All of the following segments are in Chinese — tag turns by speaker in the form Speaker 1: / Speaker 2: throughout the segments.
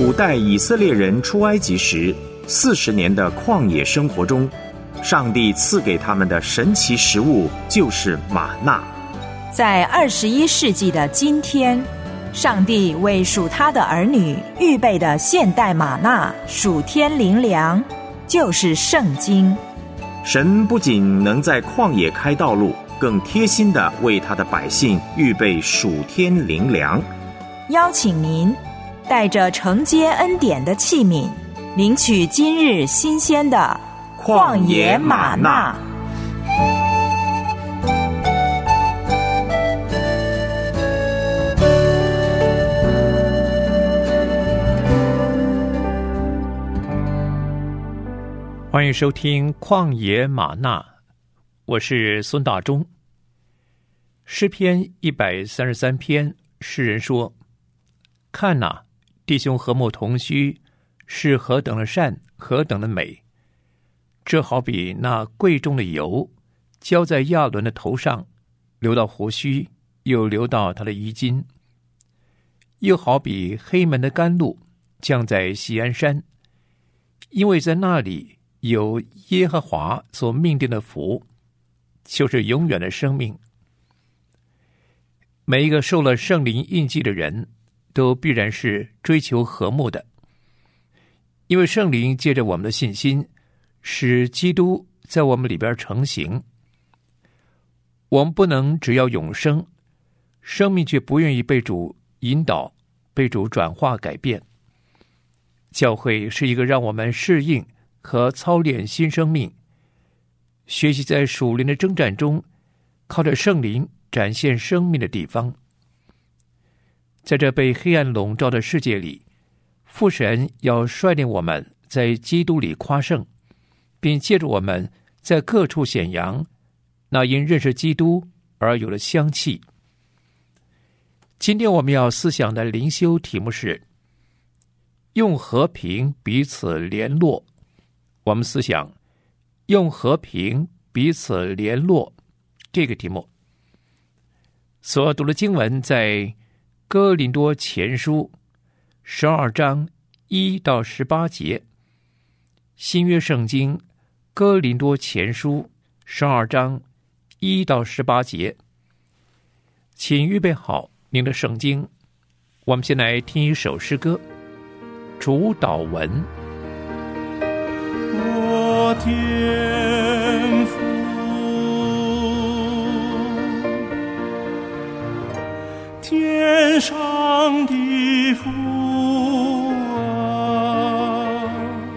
Speaker 1: 古代以色列人出埃及时40年的旷野生活中，上帝赐给他们的神奇食物就是玛纳。
Speaker 2: 在21世纪的今天，上帝为属他的儿女预备的现代玛纳属天灵粮，就是圣经。
Speaker 1: 神不仅能在旷野开道路，更贴心地为他的百姓预备属天灵粮。
Speaker 2: 邀请您带着承接恩典的器皿，领取今日新鲜的旷野玛纳。
Speaker 3: 欢迎收听旷野玛纳，我是孙大中。诗篇133篇，诗人说：看哪，弟兄和睦同居，是何等的善，何等的美！这好比那贵重的油，浇在亚伦的头上，流到胡须，又流到他的衣襟；又好比黑门的甘露，降在锡安山，因为在那里有耶和华所命定的福，就是永远的生命。每一个受了圣灵印记的人，都必然是追求和睦的，因为圣灵借着我们的信心，使基督在我们里边成形。我们不能只要永生，生命却不愿意被主引导，被主转化改变。教会是一个让我们适应和操练新生命，学习在属灵的征战中，靠着圣灵展现生命的地方。在这被黑暗笼罩的世界里，父神要率领我们在基督里夸胜，并借着我们在各处显扬那因认识基督而有的香气。今天我们要思想的灵修题目是用和平彼此联络。我们思想用和平彼此联络这个题目。所读的经文在哥林多前书12章1到18节，新约圣经哥林多前书12章1到18节。请预备好您的圣经，我们先来听一首诗歌，主祷文。
Speaker 4: 我天父，天上的父啊，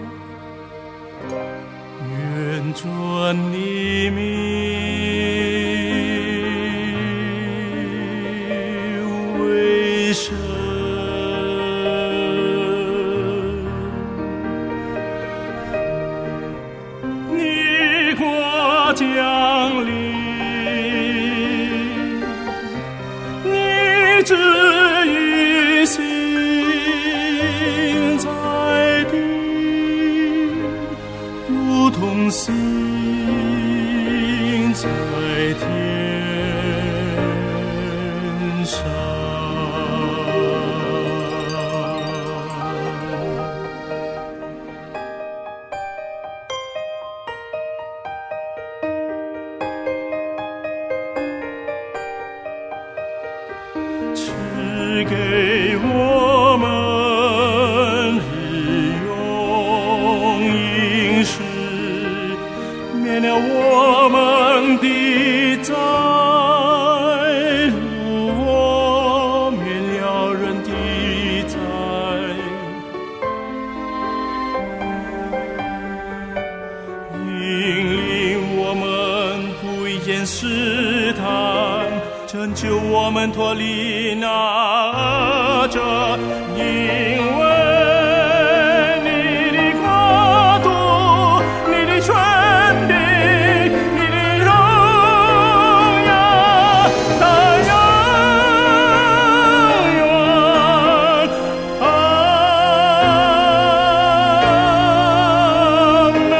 Speaker 4: 愿尊你名为圣，你国降临，你旨意行在地，如同行在天上。赐给我们日用饮食，免了我们的债，如我免了人的债，引领我们不言试探，拯救我们脱离那恶者，因为你的国度，你的权柄，你的荣耀，它永远。阿门。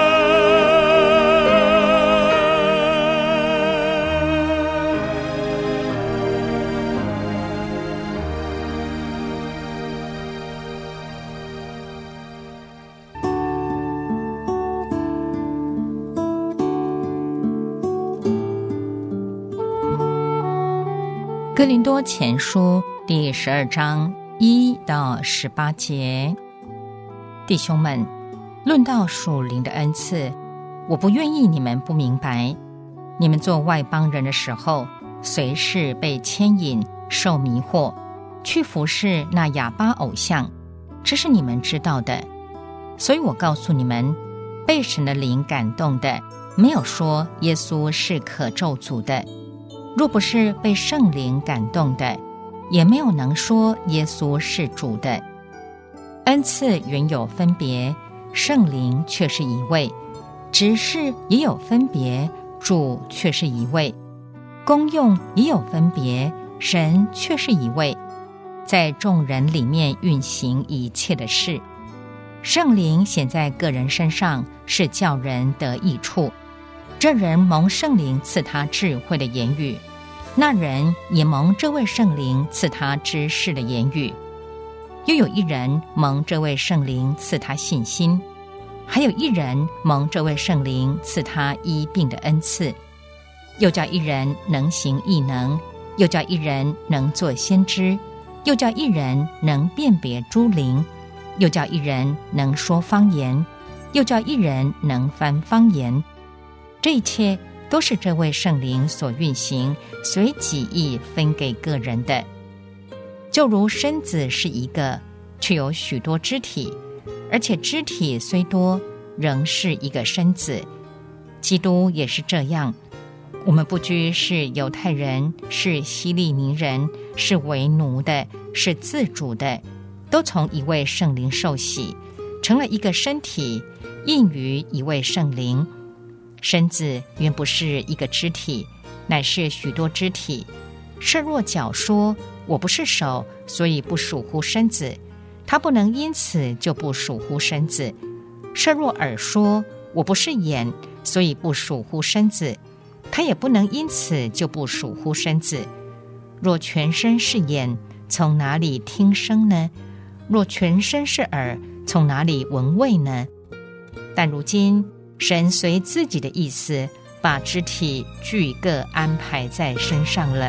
Speaker 5: 哥林多前书第12章1到18节，弟兄们，论到属灵的恩赐，我不愿意你们不明白。你们做外邦人的时候，随时被牵引，受迷惑，去服侍那哑巴偶像，这是你们知道的。所以我告诉你们，被神的灵感动的，没有说耶稣是可咒诅的；若不是被圣灵感动的，也没有能说耶稣是主的。恩赐原有分别，圣灵却是一位；执事也有分别，主却是一位；功用也有分别，神却是一位，在众人里面运行一切的事。圣灵显在个人身上，是叫人得益处。这人蒙圣灵赐他智慧的言语，那人也蒙这位圣灵赐他知识的言语。又有一人蒙这位圣灵赐他信心，还有一人蒙这位圣灵赐他医病的恩赐。又叫一人能行异能，又叫一人能做先知，又叫一人能辨别诸灵，又叫一人能说方言，又叫一人能翻方言。这一切都是这位圣灵所运行，随己意分给个人的。就如身子是一个，却有许多肢体，而且肢体虽多，仍是一个身子。基督也是这样。我们不拘是犹太人，是希利尼人，是为奴的，是自主的，都从一位圣灵受洗，成了一个身体，印于一位圣灵。身子原不是一个肢体，乃是许多肢体。设若脚说，我不是手，所以不属乎身子，他不能因此就不属乎身子。设若耳说，我不是眼，所以不属乎身子，他也不能因此就不属乎身子。若全身是眼，从哪里听声呢？若全身是耳，从哪里闻味呢？但如今神随自己的意思，把肢体俱各安排在身上了。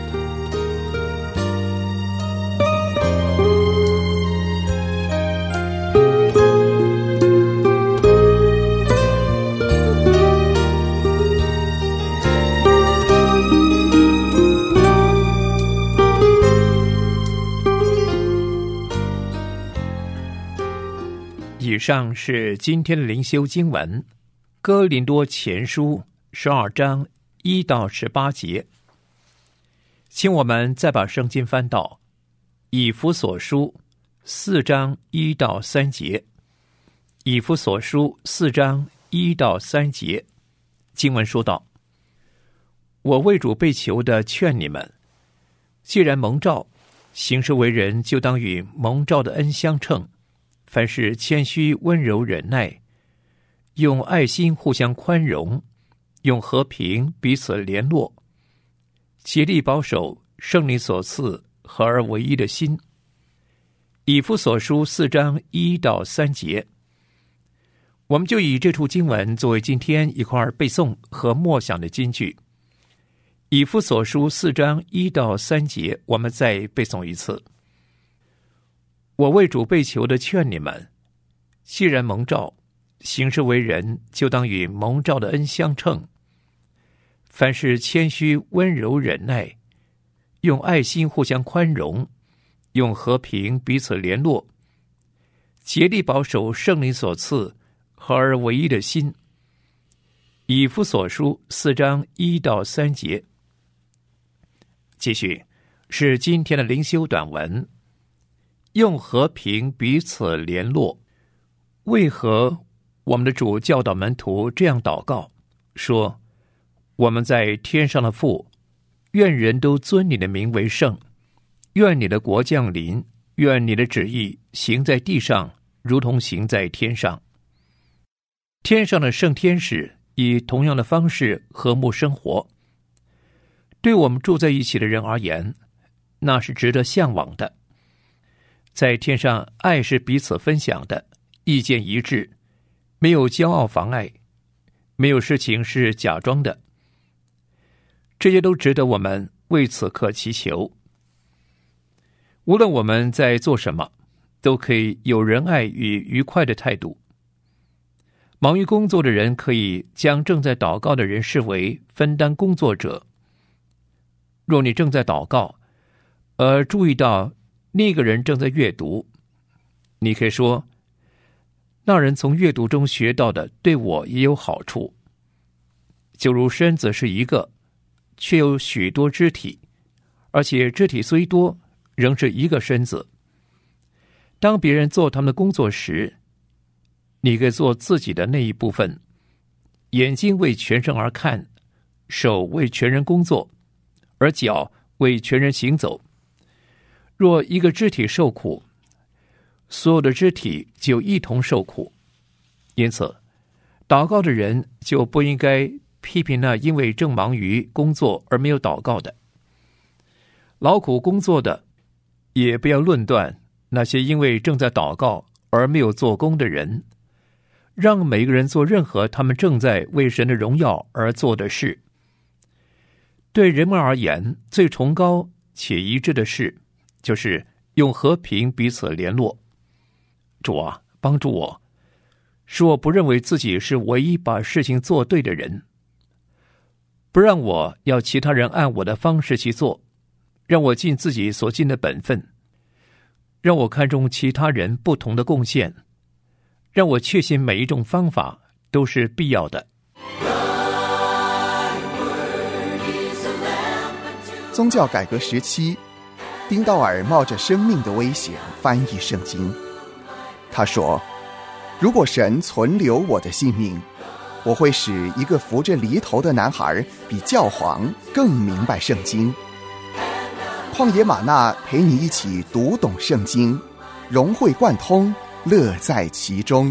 Speaker 3: 以上是今天的灵修经文，哥林多前书12章1到18节。请我们再把圣经翻到以弗所书4章1到3节。以弗所书4章1到3节，经文说道：我为主被囚的劝你们，既然蒙召，行事为人就当与蒙召的恩相称，凡事谦虚温柔忍耐，用爱心互相宽容，用和平彼此联络，竭力保守圣灵所赐合而为一的心。以弗所书4章1到3节，我们就以这处经文作为今天一块背诵和默想的金句。以弗所书4章1到3节，我们再背诵一次。我为主被囚的劝你们，既然蒙召，行事为人就当与蒙召的恩相称，凡事谦虚温柔忍耐，用爱心互相宽容，用和平彼此联络，竭力保守圣灵所赐合而为一的心。以弗所书4章1到3节。继续是今天的灵修短文，用和平彼此联络。为何我们的主教导门徒这样祷告，说：我们在天上的父，愿人都尊你的名为圣，愿你的国降临，愿你的旨意行在地上，如同行在天上。天上的圣天使以同样的方式和睦生活。对我们住在一起的人而言，那是值得向往的。在天上，爱是彼此分享的，意见一致，没有骄傲妨碍，没有事情是假装的。这些都值得我们为此刻祈求。无论我们在做什么，都可以有仁爱与愉快的态度。忙于工作的人可以将正在祷告的人视为分担工作者。若你正在祷告，而注意到另一个人正在阅读，你可以说，那人从阅读中学到的对我也有好处。就如身子是一个，却有许多肢体，而且肢体虽多，仍是一个身子。当别人做他们的工作时，你可以做自己的那一部分。眼睛为全身而看，手为全人工作，而脚为全人行走。若一个肢体受苦，所有的肢体就一同受苦。因此，祷告的人就不应该批评那因为正忙于工作而没有祷告的。劳苦工作的，也不要论断那些因为正在祷告而没有做工的人。让每个人做任何他们正在为神的荣耀而做的事。对人们而言，最崇高且一致的事，就是用和平彼此联络。主啊，帮助我，使我不认为自己是唯一把事情做对的人，不让我要其他人按我的方式去做，让我尽自己所尽的本分，让我看重其他人不同的贡献，让我确信每一种方法都是必要的。
Speaker 6: 宗教改革时期，丁道尔冒着生命的危险翻译圣经。他说，如果神存留我的性命，我会使一个扶着犁头的男孩比教皇更明白圣经。旷野玛纳陪你一起读懂圣经，融会贯通，乐在其中。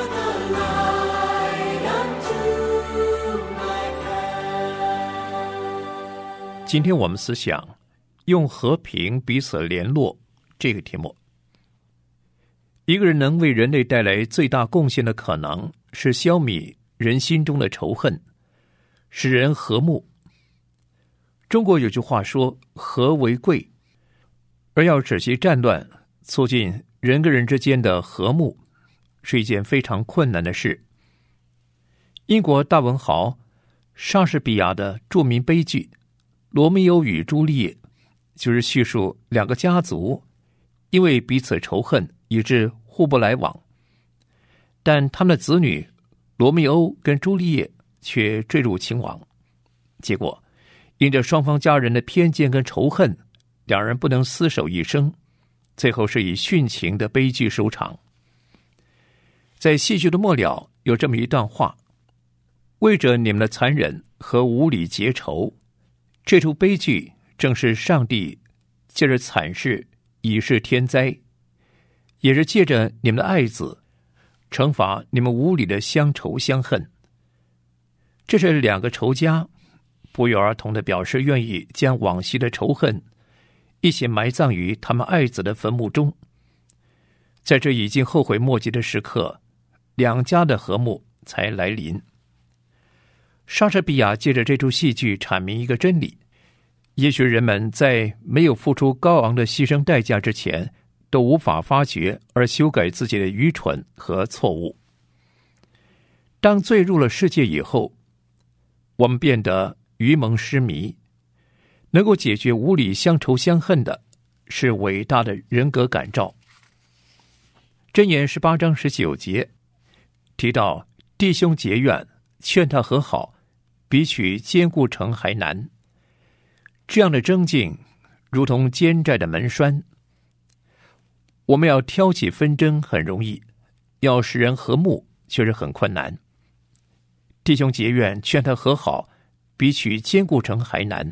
Speaker 3: 今天我们思想用和平彼此联络这个题目。一个人能为人类带来最大贡献的可能是消弭人心中的仇恨，使人和睦。中国有句话说，和为贵，而要止息战乱，促进人跟人之间的和睦，是一件非常困难的事。英国大文豪莎士比亚的著名悲剧《罗密欧与朱丽叶》就是叙述两个家族因为彼此仇恨以致互不来往，但他们的子女罗密欧跟朱丽叶却坠入情网。结果因着双方家人的偏见跟仇恨，两人不能厮守一生，最后是以殉情的悲剧收场。在戏剧的末了有这么一段话，为着你们的残忍和无理结仇，这出悲剧正是上帝借着惨事以示天灾，也是借着你们的爱子惩罚你们无理的相仇相恨。这是两个仇家不约而同地表示愿意将往昔的仇恨一起埋葬于他们爱子的坟墓中。在这已经后悔莫及的时刻，两家的和睦才来临。莎士比亚借着这出戏剧阐明一个真理，也许人们在没有付出高昂的牺牲代价之前，都无法发觉而修改自己的愚蠢和错误。当罪入了世界以后，我们变得愚蒙失迷。能够解决无理相仇相恨的，是伟大的人格感召。箴言18章19节提到，弟兄结怨，劝他和好，比取坚固城还难。这样的争竞如同坚寨的门栓。我们要挑起纷争很容易，要使人和睦却是很困难。弟兄结怨，劝他和好，比取坚固城还难。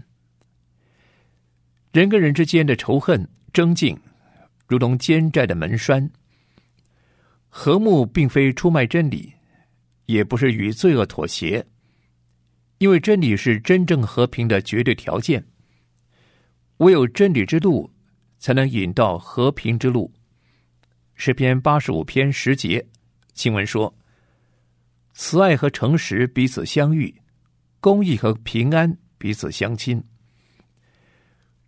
Speaker 3: 人跟人之间的仇恨争竞如同坚寨的门栓。和睦并非出卖真理，也不是与罪恶妥协，因为真理是真正和平的绝对条件。唯有真理之路才能引到和平之路。诗篇85篇10节经文说，慈爱和诚实彼此相遇，公义和平安彼此相亲。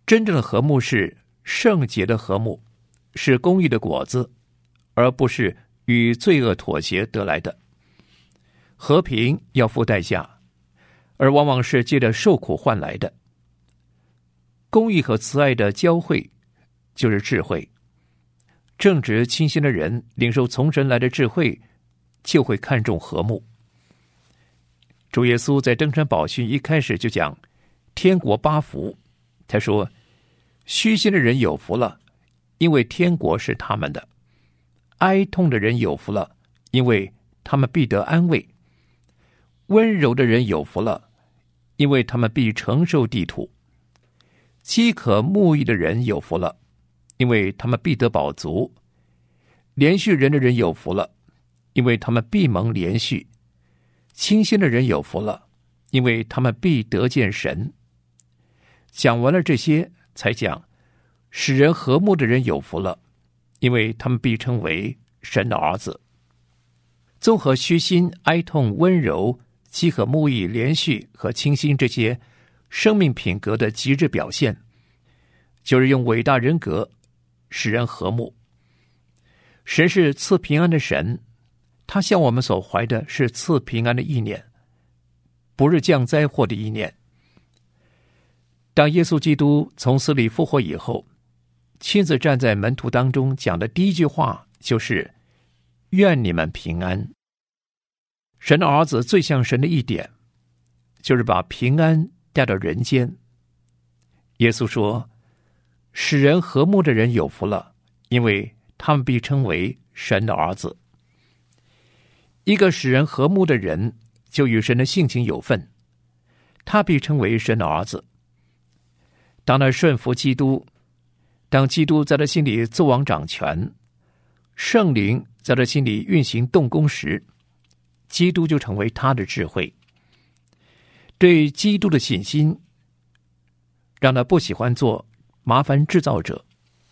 Speaker 3: 真正的和睦是圣洁的和睦，是公义的果子，而不是与罪恶妥协得来的。和平要付代价，而往往是借着受苦换来的。公义和慈爱的交汇就是智慧。正直清心的人领受从神来的智慧，就会看重和睦。主耶稣在登山宝训一开始就讲天国8福，他说虚心的人有福了，因为天国是他们的；哀痛的人有福了，因为他们必得安慰；温柔的人有福了，因为他们必承受地土；饥渴慕义的人有福了，因为他们必得饱足；连续人的人有福了，因为他们必蒙连续；清心的人有福了，因为他们必得见神。讲完了这些，才讲使人和睦的人有福了，因为他们必称为神的儿子。综合虚心、哀痛、温柔、饥渴慕义、连续和清心这些生命品格的极致表现，就是用伟大人格使人和睦。神是赐平安的神，他向我们所怀的是赐平安的意念，不是降灾祸的意念。当耶稣基督从死里复活以后，亲自站在门徒当中讲的第一句话就是愿你们平安。神的儿子最像神的一点，就是把平安带到人间。耶稣说使人和睦的人有福了，因为他们必称为神的儿子。一个使人和睦的人，就与神的性情有份，他必称为神的儿子。当他顺服基督，当基督在他心里作王掌权，圣灵在他心里运行动工时，基督就成为他的智慧。对基督的信心，让他不喜欢做麻烦制造者。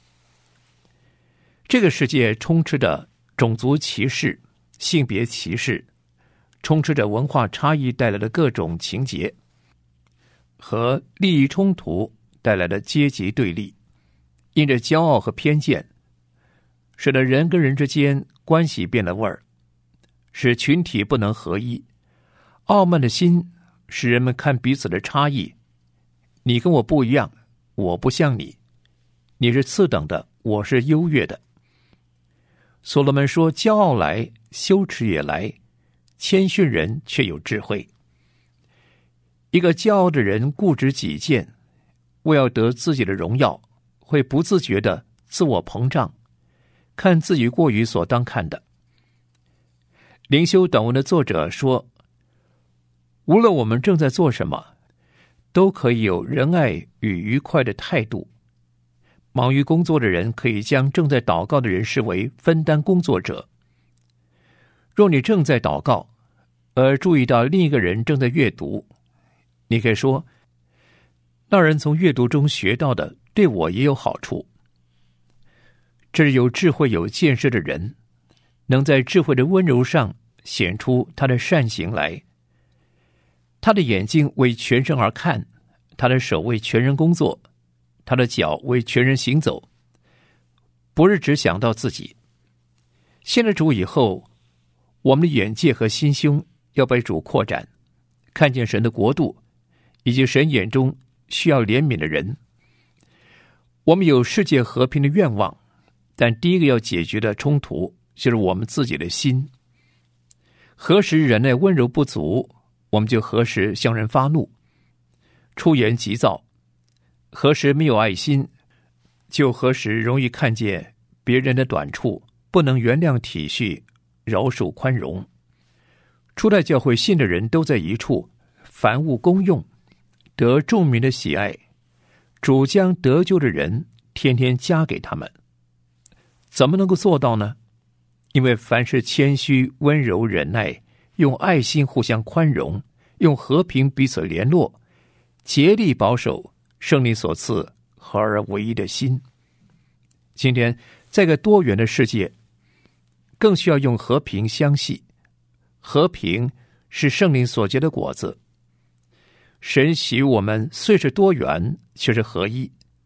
Speaker 3: 这个世界充斥着种族歧视、性别歧视，充斥着文化差异带来的各种情节，和利益冲突带来的阶级对立，因着骄傲和偏见，使得人跟人之间关系变了味儿，使群体不能合一。傲慢的心使人们看彼此的差异，你跟我不一样，我不像你，你是次等的，我是优越的。所罗门说，骄傲来，羞耻也来，谦逊人却有智慧。一个骄傲的人固执己见，为要得自己的荣耀，会不自觉的自我膨胀，看自己过于所当看的。灵修短文的作者说，无论我们正在做什么，都可以有仁爱与愉快的态度。忙于工作的人可以将正在祷告的人视为分担工作者。若你正在祷告，而注意到另一个人正在阅读，你可以说，那人从阅读中学到的对我也有好处。这是有智慧有见识的人，能在智慧的温柔上显出他的善行来。他的眼睛为全身而看，他的手为全人工作，他的脚为全人行走，不是只想到自己。信了主以后，我们的眼界和心胸要被主扩展，看见神的国度，以及神眼中需要怜悯的人。我们有世界和平的愿望，但第一个要解决的冲突就是我们自己的心。何时人类温柔不足，我们就何时向人发怒，出言急躁；何时没有爱心，就何时容易看见别人的短处，不能原谅体恤、饶恕宽容。初代教会信的人都在一处，凡物公用，得众民的喜爱，主将得救的人天天加给他们。怎么能够做到呢？因为凡是谦虚、温柔、忍耐，用爱心互相宽容，用和平彼此联络，竭力保守圣灵所赐合而为一的心。今天在个多元的世界，更需要用和平相系。和平是圣灵所结的果子。神喜悦我们虽是多元，却是合一，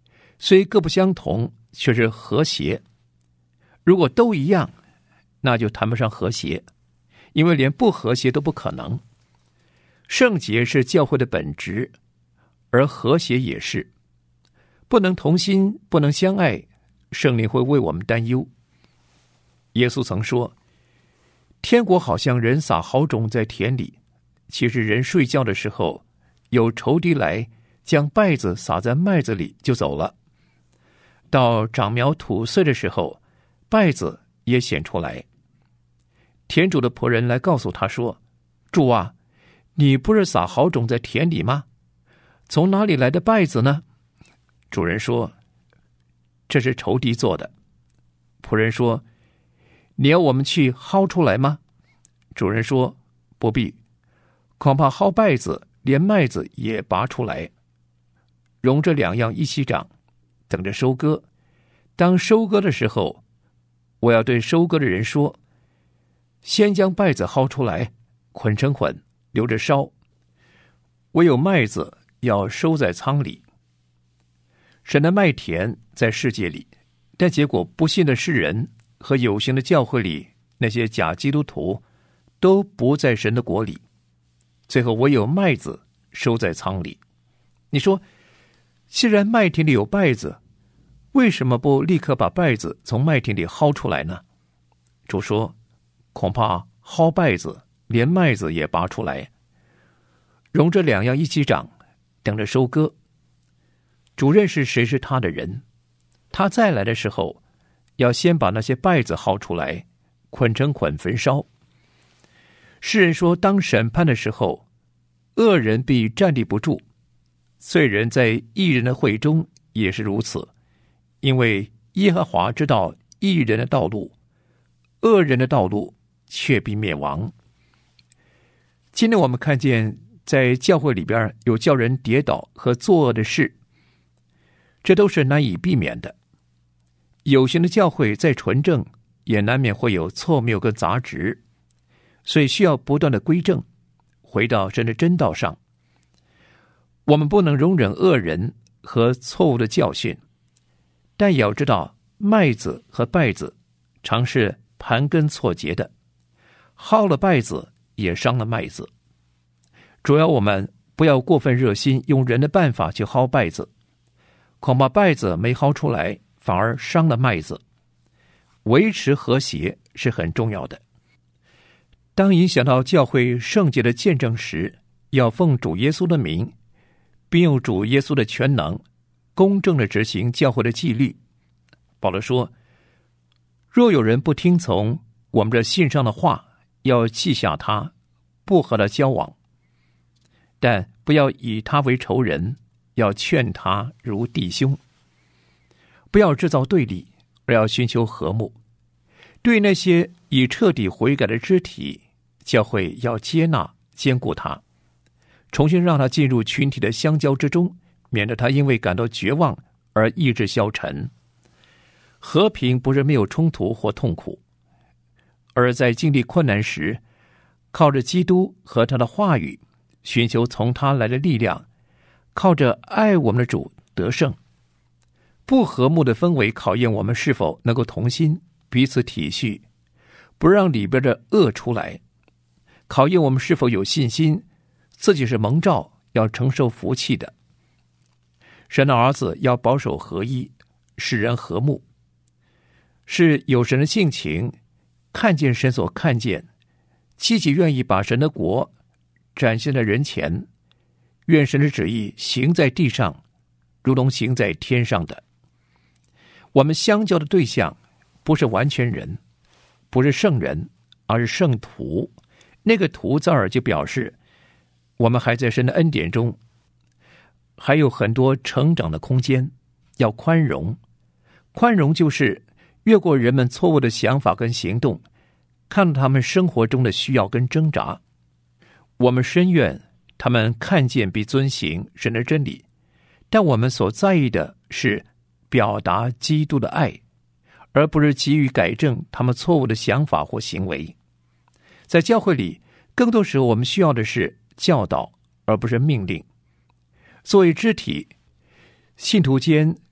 Speaker 3: 虽各不相同，却是和谐。如果都一样，那就谈不上和谐，因为连不和谐都不可能。圣洁是教会的本质，而和谐也是。不能同心，不能相爱，圣灵会为我们担忧。耶稣曾说，天国好像人撒好种在田里，其实人睡觉的时候，有仇敌来将稗子撒在麦子里就走了。到长苗吐穗的时候，稗子也显出来。田主的仆人来告诉他说，主啊，你不是撒好种在田里吗？从哪里来的稗子呢？主人说，这是仇敌做的。仆人说，你要我们去薅出来吗？主人说，不必，恐怕薅稗子连麦子也拔出来，容这两样一起长，等着收割。当收割的时候，我要对收割的人说，先将稗子薅出来，捆成捆，留着烧，唯有麦子要收在仓里。神的麦田在世界里，但结果不信的世人和有形的教会里那些假基督徒都不在神的国里，最后唯有麦子收在仓里。你说，既然麦田里有稗子，为什么不立刻把稗子从麦田里薅出来呢？主说，恐怕薅稗子连麦子也拔出来，容这两样一起长，等着收割。主认识谁是他的人，他再来的时候，要先把那些稗子薅出来，捆成捆焚烧。诗人说，当审判的时候，恶人必站立不住，罪人在义人的会中也是如此，因为耶和华知道义人的道路，恶人的道路却必灭亡。今天我们看见在教会里边有叫人跌倒和作恶的事，这都是难以避免的。有形的教会再纯正，也难免会有错谬跟杂质，所以需要不断的归正，回到神的真道上。我们不能容忍恶人和错误的教训，但也要知道麦子和稗子常是盘根错节的，薅了稗子也伤了麦子。主要我们不要过分热心，用人的办法去薅稗子，恐怕稗子没薅出来，反而伤了麦子。维持和谐是很重要的。当影响到教会圣洁的见证时，要奉主耶稣的名，并用主耶稣的全能，公正地执行教会的纪律。保罗说，若有人不听从我们这信上的话，要记下他，不和他交往，但不要以他为仇人，要劝他如弟兄。不要制造对立，而要寻求和睦。对那些已彻底悔改的肢体，教会要接纳兼顾他，重新让他进入群体的相交之中，免得他因为感到绝望而意志消沉。和平不是没有冲突或痛苦，而在经历困难时，靠着基督和他的话语，寻求从他来的力量，靠着爱我们的主得胜。不和睦的氛围考验我们是否能够同心，彼此体恤，不让里边的恶出来，考验我们是否有信心，自己是蒙召要承受福气的。神的儿子要保守合一，使人和睦，是有神的性情，看见神所看见，积极愿意把神的国展现在人前，愿神的旨意行在地上，如同行在天上的。我们相交的对象不是完全人，不是圣人，而是圣徒。那个徒字儿就表示我们还在神的恩典中，还有很多成长的空间，要宽容。宽容就是越过人们错误的想法跟行动，看到他们生活中的需要跟挣扎。我们深愿他们看见并遵行神的真理，但我们所在意的是表达基督的爱，而不是急于改正他们错误的想法或行为。在教会里，更多时候我们需要的是教导，而不是命令。作为肢体，信徒间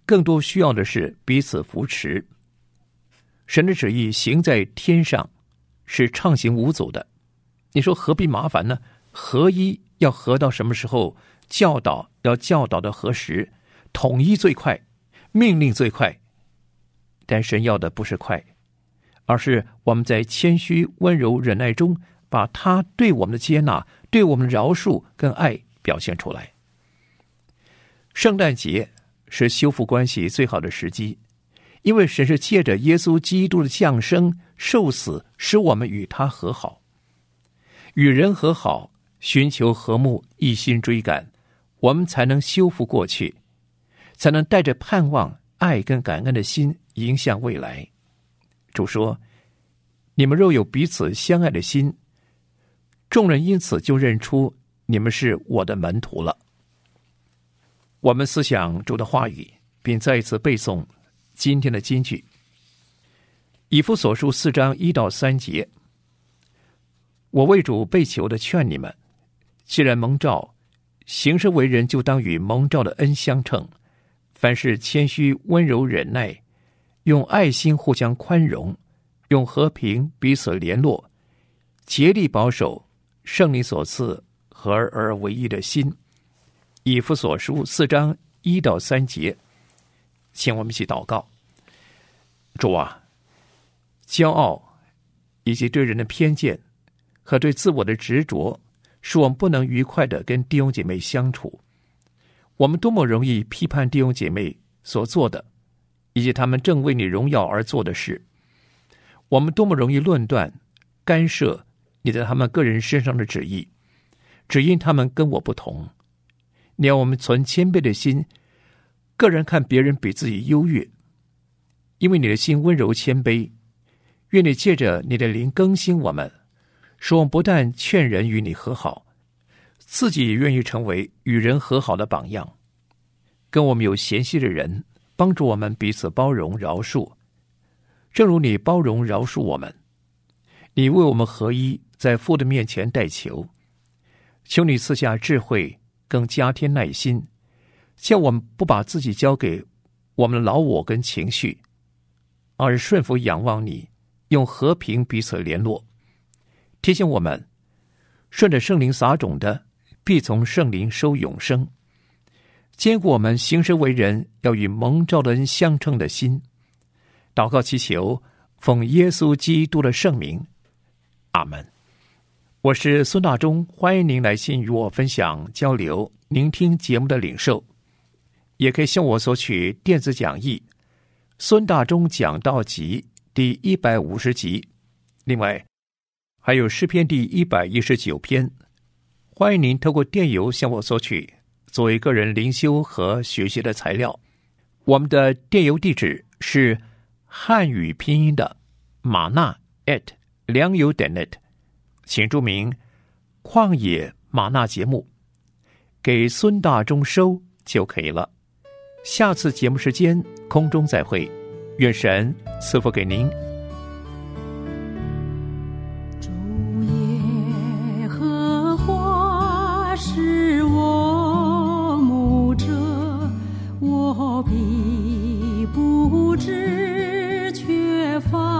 Speaker 3: 更多需要的是彼此扶持。神的旨意行在天上，是畅行无阻的。你说何必麻烦呢？合一要合到什么时候？教导要教导的何时？统一最快，命令最快。但神要的不是快，而是我们在谦虚、温柔、忍耐中，把他对我们的接纳、对我们的饶恕跟爱表现出来。圣诞节是修复关系最好的时机，因为神是借着耶稣基督的降生、受死，使我们与他和好。与人和好，寻求和睦，一心追赶，我们才能修复过去，才能带着盼望、爱跟感恩的心迎向未来。主说，你们若有彼此相爱的心，众人因此就认出你们是我的门徒了。我们思想主的话语，并再一次背诵今天的金句。以弗所书4章1到3节，我为主被求的劝你们，既然蒙召，行事为人就当与蒙召的恩相称，凡事谦虚、温柔、忍耐，用爱心互相宽容，用和平彼此联络，竭力保守圣灵所赐合而为一的心。以弗所书4章1到3节，请我们一起祷告。主啊，骄傲以及对人的偏见和对自我的执着，使我们不能愉快地跟弟兄姐妹相处。我们多么容易批判弟兄姐妹所做的，以及他们正为你荣耀而做的事。我们多么容易论断、干涉你在他们个人身上的旨意，只因他们跟我不同。你要我们存谦卑的心，个人看别人比自己优越，因为你的心温柔谦卑。愿你借着你的灵更新我们，使我们不但劝人与你和好，自己也愿意成为与人和好的榜样。跟我们有嫌隙的人，帮助我们彼此包容饶恕，正如你包容饶恕我们。你为我们合一，在父的面前代求，求你赐下智慧，更加添耐心，叫我们不把自己交给我们的老我跟情绪，而顺服仰望你，用和平彼此联络。提醒我们，顺着圣灵撒种的，必从圣灵收永生。坚固我们行事为人要与蒙召的人相称的心。祷告祈求，奉耶稣基督的圣名，阿们。我是孙大中，欢迎您来信与我分享交流。您听节目的领受，也可以向我索取电子讲义《孙大中讲道集》第150集。另外，还有诗篇第119篇。欢迎您透过电邮向我索取，作为个人灵修和学习的材料。我们的电邮地址是汉语拼音的玛纳@良友.net，请注明旷野玛纳节目，给孙大中收就可以了。下次节目时间空中再会，愿神赐福给您。
Speaker 7: 主耶和华是我牧者，我必不致缺乏。